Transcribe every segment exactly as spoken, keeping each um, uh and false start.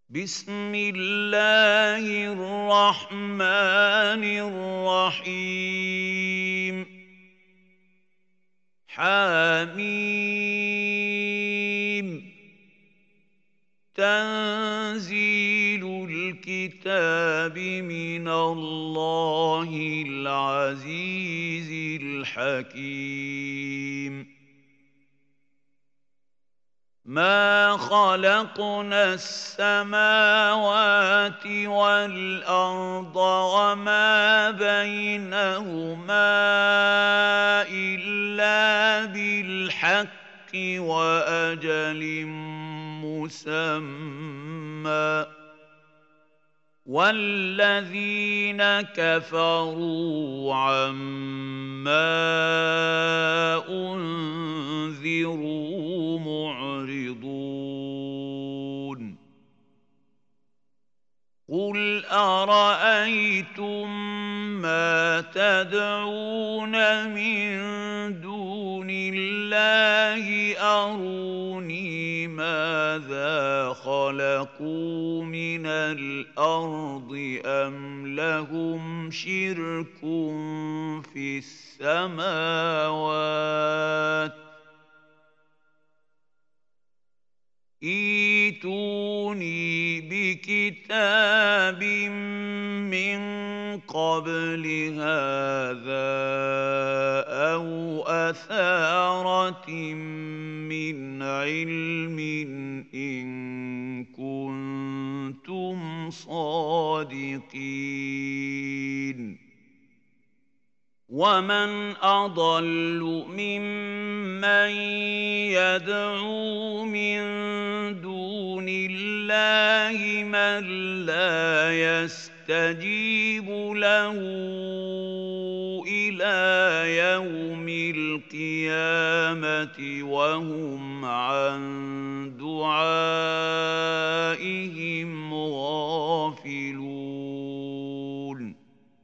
بسم الله الرحمن الرحيم حميم تنزيل الكتاب من الله العزيز الحكيم ما خلقنا السماوات والأرض وما بينهما إلا بالحق وأجل مسمى والذين كفروا عما أنذروا معرضون قل أرأيتم ما تدعون من دون الله أروني ماذا خلقوا من الأرض أم لهم شرك في السماوات ائتوني بكتاب من قبل هذا أو أثارة من علم إن كنتم صادقين ومن أضل ممن يدعو من دون الله من لا يستجيب له إلى يوم القيامة وهم عن دعائهم غافلون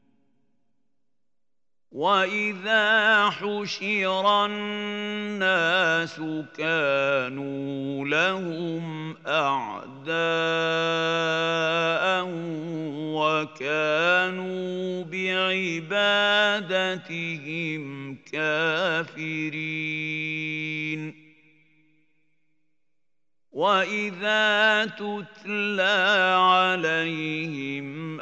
وإذا حشر الناس كانوا لهم أعداء وكانوا بعبادتهم كافرين وإذا تتلى عليهم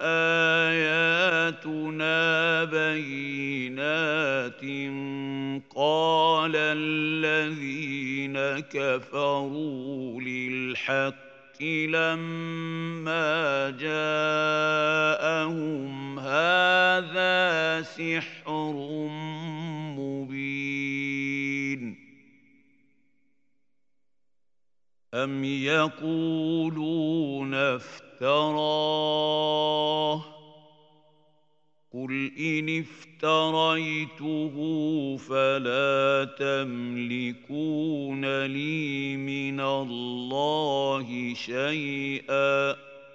آياتنا بينات قال الذين كفروا للحق لما جاءهم هذا سحر مبين أم يقولون افتراه قل إن افتريته فلا تملكون لي من الله شيئا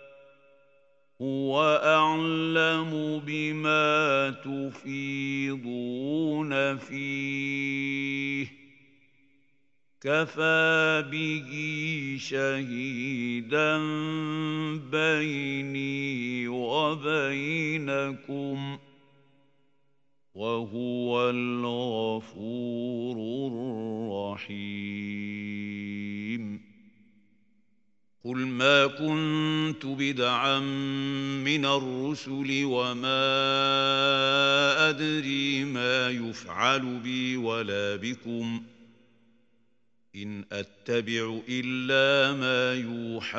هو أعلم بما تفيضون فيه كفى به شهيدا بيني وبينكم وهو الغفور الرحيم قل ما كنت بدعا من الرسل وما أدري ما يفعل بي ولا بكم إن أتبع إلا ما يوحى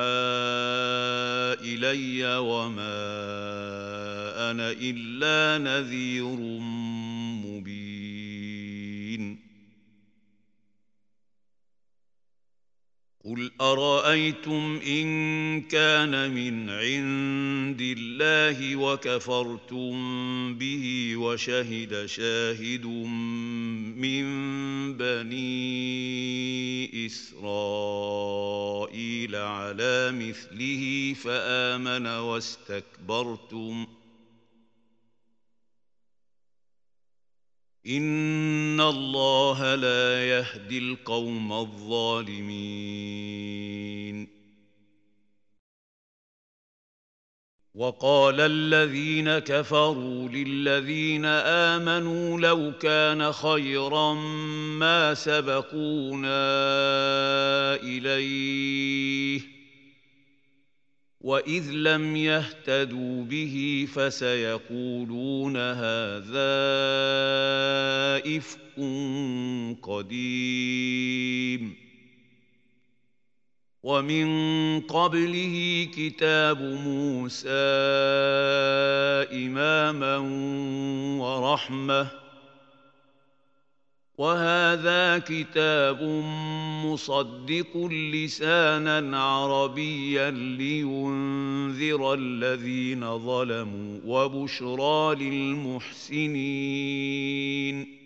إلي وما أنا إلا نذير مبين قل أرأيتم إن كان من عند الله وكفرتم به وشهد شاهد من بني إسرائيل على مثله فآمن واستكبرتم إن الله لا يهدي القوم الظالمين وقال الذين كفروا للذين آمنوا لو كان خيرا ما سبقونا إليه وإذ لم يهتدوا به فسيقولون هذا إفك قديم ومن قبله كتاب موسى إماما ورحمة وهذا كتاب مصدق لسانا عربيا لينذر الذين ظلموا وبشرى للمحسنين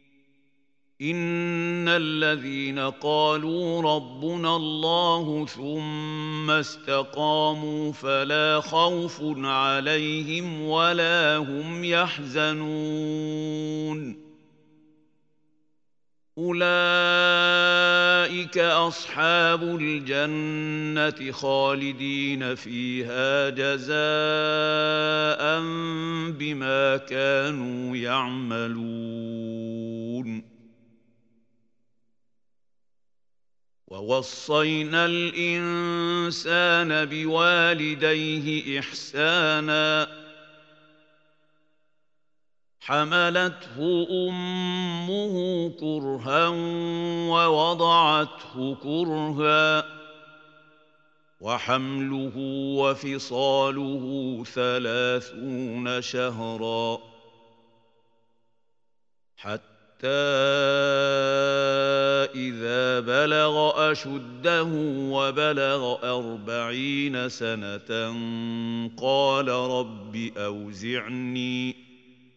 إن الذين قالوا ربنا الله ثم استقاموا فلا خوف عليهم ولا هم يحزنون أولئك أصحاب الجنة خالدين فيها جزاء بما كانوا يعملون ووصينا الإنسان بوالديه إحسانا حملته أمه كرها ووضعته كرها وحمله وفصاله ثلاثون شهرا حتى إذا بلغ أشده وبلغ أربعين سنة قال رب أوزعني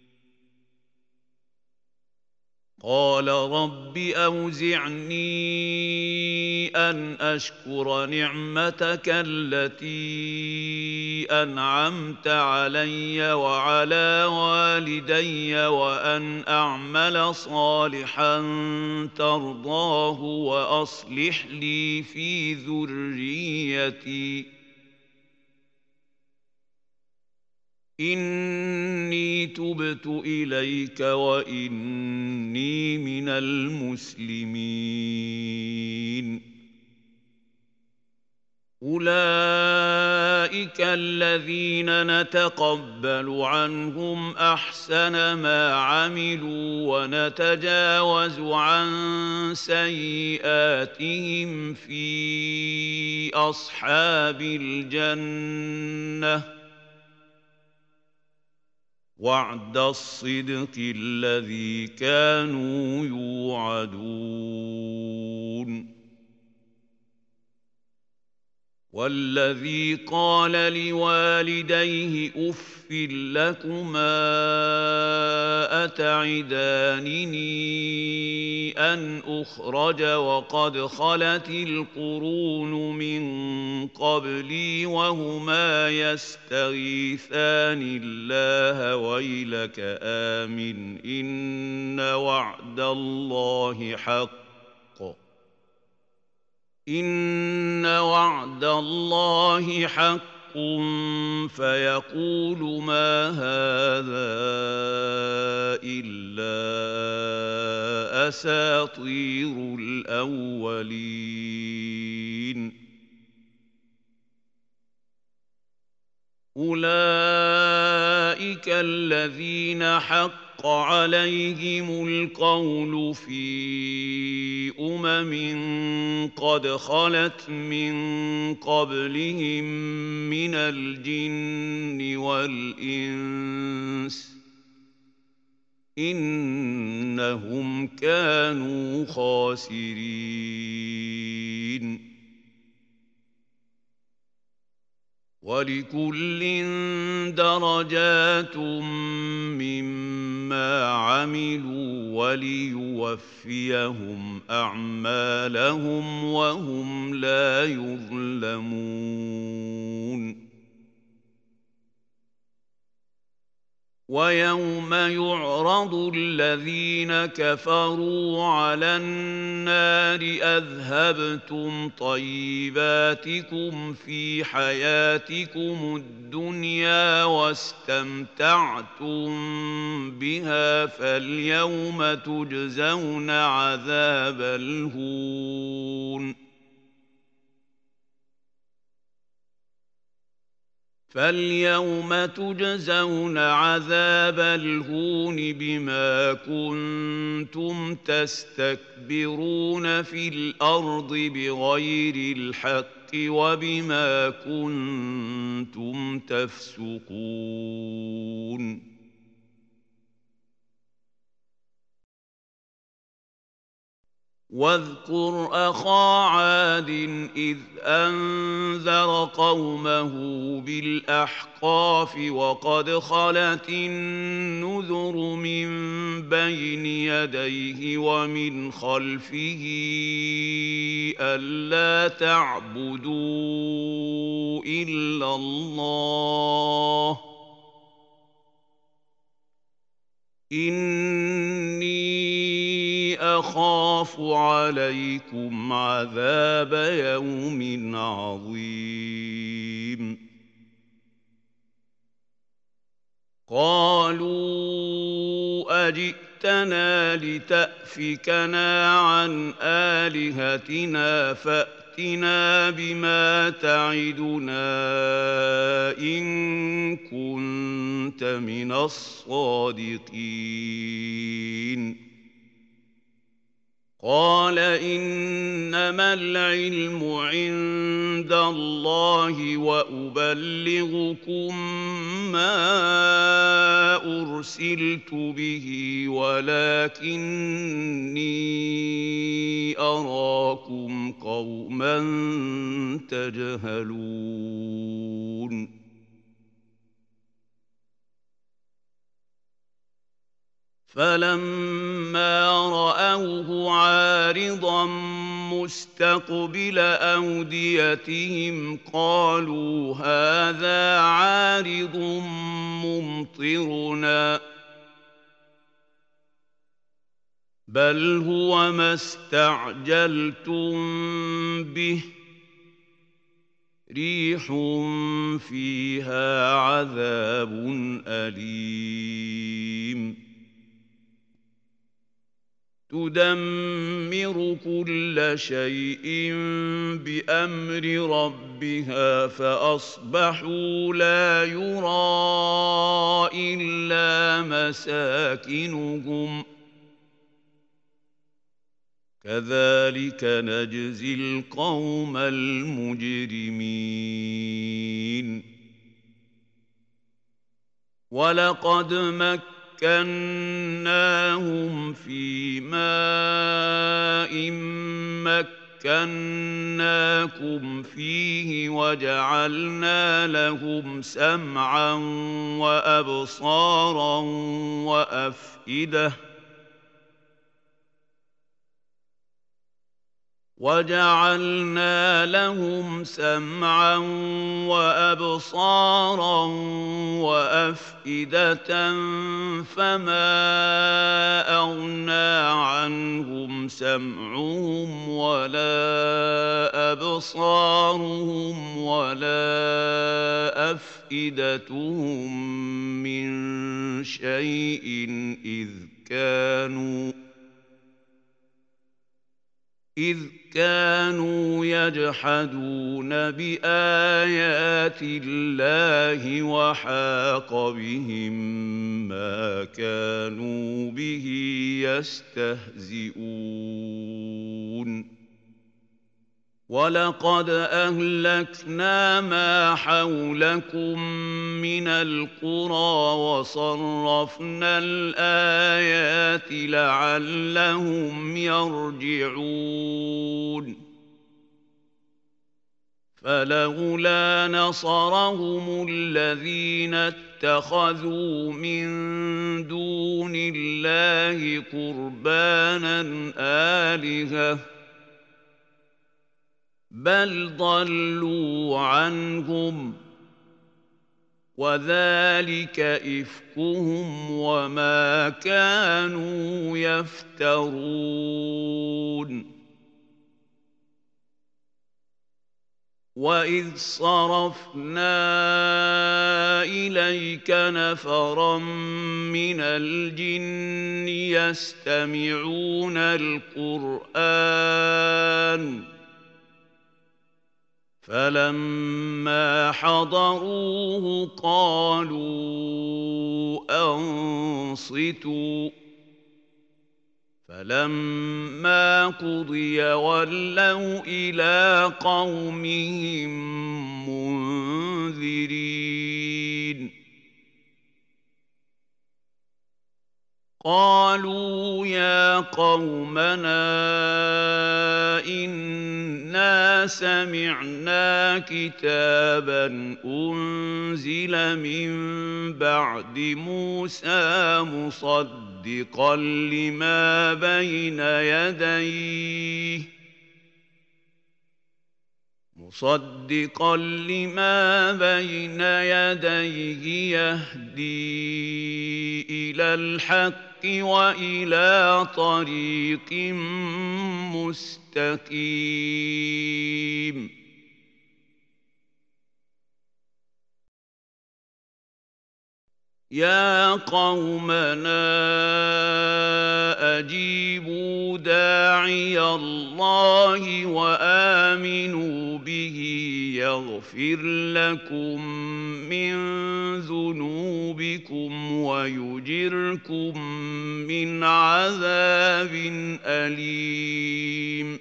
قال رب أوزعني أن أشكر نعمتك التي أنعمت علي وعلى والدي وأن أعمل صالحا ترضاه وأصلح لي في ذريتي إني تبت إليك وإني من المسلمين أولئك الذين نتقبل عنهم أحسن ما عملوا ونتجاوز عن سيئاتهم في أصحاب الجنة وعد الصدق الذي كانوا يوعدون والذي قال لوالديه أف لكما أتعدانني أن أخرج وقد خلت القرون من قبلي وهما يستغيثان الله ويلك آمن إن وعد الله حق إن وعد الله حق فيقول ما هذا إلا أساطير الأولين أولئك الذين حق عليهم القول في أمم قد خلت من قبلهم من الجن والإنس إنهم كانوا خاسرين ولكل درجات مما عملوا وليوفيهم أعمالهم وهم لا يظلمون ويوم يعرض الذين كفروا على النار أذهبتم طيباتكم في حياتكم الدنيا واستمتعتم بها فاليوم تجزون عذاب الهون فاليوم تجزون عذاب الهون بما كنتم تستكبرون في الأرض بغير الحق وبما كنتم تفسقون واذكر أخا عاد إذ أنذر قومه بالأحقاف وقد خلت النذر من بين يديه ومن خلفه ألا تعبدوا إلا الله إني أخاف عليكم عذاب يوم عظيم قالوا أجئتنا لتأفكنا عن آلهتنا فأتنا بما تعدنا إن كنت من الصادقين قال إنما العلم عند الله وأبلغكم ما أرسلت به ولكني أراكم قوما تجهلون فلما رأوه عارضا مستقبل أوديتهم قالوا هذا عارض ممطرنا بل هو ما استعجلتم به ريح فيها عذاب أليم تدمر كل شيء بأمر ربها فأصبحوا لا يرى إلا مساكنهم كذلك نجزي القوم المجرمين ولقد مكناهم مكناهم في ماء مكناكم فيه وجعلنا لهم سمعا وأبصارا وأفئدة وجعلنا لهم سمعا وأبصارا وأفئدة فما أغنى عنهم سمعهم ولا أبصارهم ولا أفئدتهم من شيء إذ كانوا إذ كانوا يجحدون بآيات الله وحاق بهم ما كانوا به يستهزئون ولقد أهلكنا ما حولكم من القرى وصرفنا الآيات لعلهم يرجعون فلولا نصرهم الذين اتخذوا من دون الله قربانا آلهة بل ضلوا عنهم وذلك إفكهم وما كانوا يفترون. وإذ صرفنا إليك نفرا من الجن يستمعون القرآن فلما حضروه قالوا أنصتوا فلما قضي ولوا إلى قومهم منذرين. قالوا يا قومنا إنا سمعنا كتابا أنزل من بعد موسى مصدقا لما بين يديه مصدقا لما بين يديه يهدي إلى الحق وإلى طريق مستقيم. يا قومنا أجيبوا داعي الله وآمنوا به يغفر لكم من ذنوبكم ويجركم من عذاب أليم.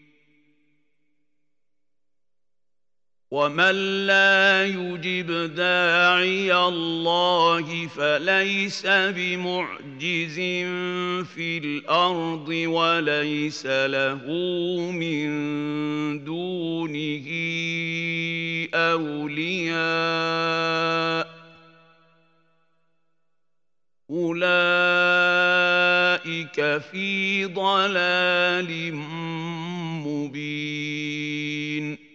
ومن لا يجب داعي الله فليس بمعجز في الأرض وليس له من دونه أولياء أولئك في ضلال مبين.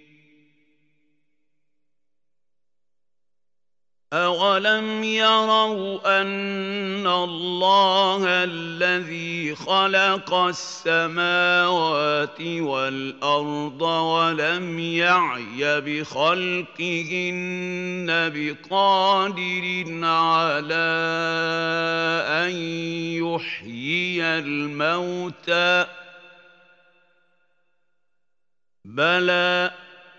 أولم يروا أن الله الذي خلق السماوات والأرض ولم يعي بخلقهن بقادر على أن يحيي الموتى بلى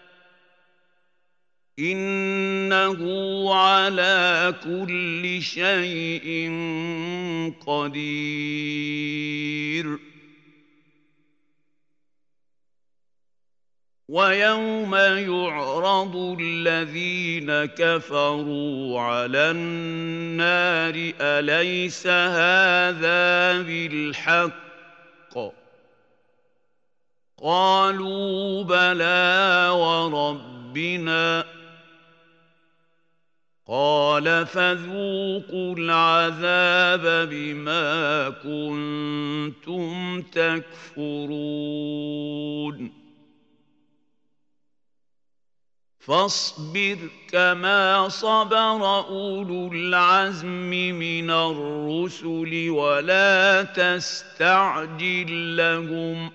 إنه على كل شيء قدير. ويوم يعرض الذين كفروا على النار أليس هذا بالحق قالوا بلى وربنا قال فذوقوا العذاب بما كنتم تكفرون. فاصبر كما صبر أولو العزم من الرسل ولا تستعجل لهم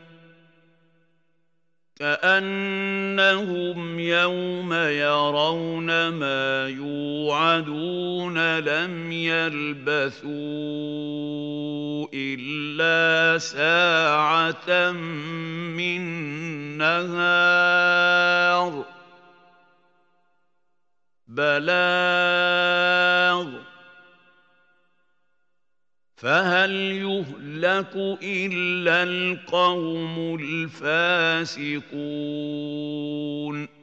كأنهم يوم يرون ما يوعدون لم يلبثوا إلا ساعة من نهار بلاغ فهل يهلك إلا القوم الفاسقون.